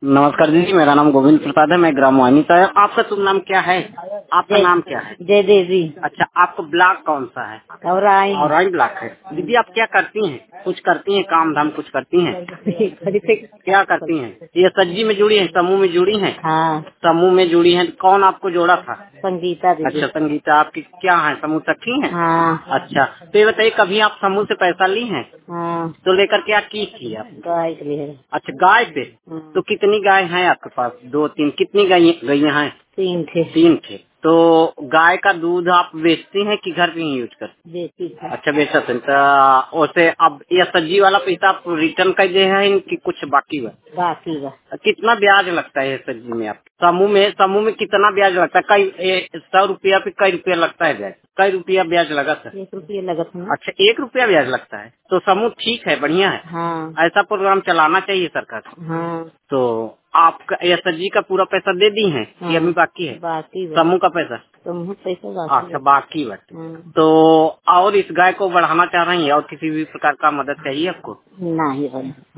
नमस्कार दीदी, मेरा नाम गोविंद प्रसाद है। मैं ग्राम वानी से। आपका शुभ नाम क्या है? आपका नाम क्या है? जय देवी। अच्छा, आपका ब्लॉक कौन सा है? और ब्लॉक है। दीदी आप क्या करती हैं? कुछ करती हैं, काम धाम कुछ करती हैं? क्या करती हैं? ये सज्जी में जुड़ी हैं, समूह में जुड़ी हैं? हाँ, समूह में जुड़ी हैं। कौन आपको जोड़ा था? संगीता दीदी। अच्छा, संगीता आपकी क्या है, समूह सखी हैं? हाँ अच्छा, तो ये बताइए, कभी आप समूह से पैसा ली हैं? हाँ, तो लेकर क्या की थी आप? गाय के लिए। अच्छा, गाय पे। तो कितनी गाय हैं आपके पास? दो तीन? कितनी गैया हैं? 3 थे। 3 थे। तो गाय का दूध आप बेचती हैं कि घर पे ही यूज करती? बेटी था। अच्छा, बेचते हैं। तो उसे अब ये सब्जी वाला पैसा आप रिटर्न कर दे हैं कि कुछ बाकी हुआ? बाकी बा। कितना ब्याज लगता है ये सब्जी में? आप समूह में कितना ब्याज लगता है? कई 100 रुपया पे कई रुपया लगता है ब्याज? कई रुपया ब्याज लगा सर? 1 रुपये लगत है। अच्छा, 1 रुपया ब्याज लगता है। तो समूह ठीक है, बढ़िया है। हाँ ऐसा प्रोग्राम चलाना चाहिए सरकार को। हाँ तो आपका एसएसजी का पूरा पैसा दे दी है कि अभी बाकी है? बाकी बा। समूह का पैसा? समूह पैसा बाकी अच्छा, बा। बाकी बट। तो और इस गाय को बढ़ाना चाह रही हैं और किसी भी प्रकार का मदद चाहिए आपको? नहीं बा।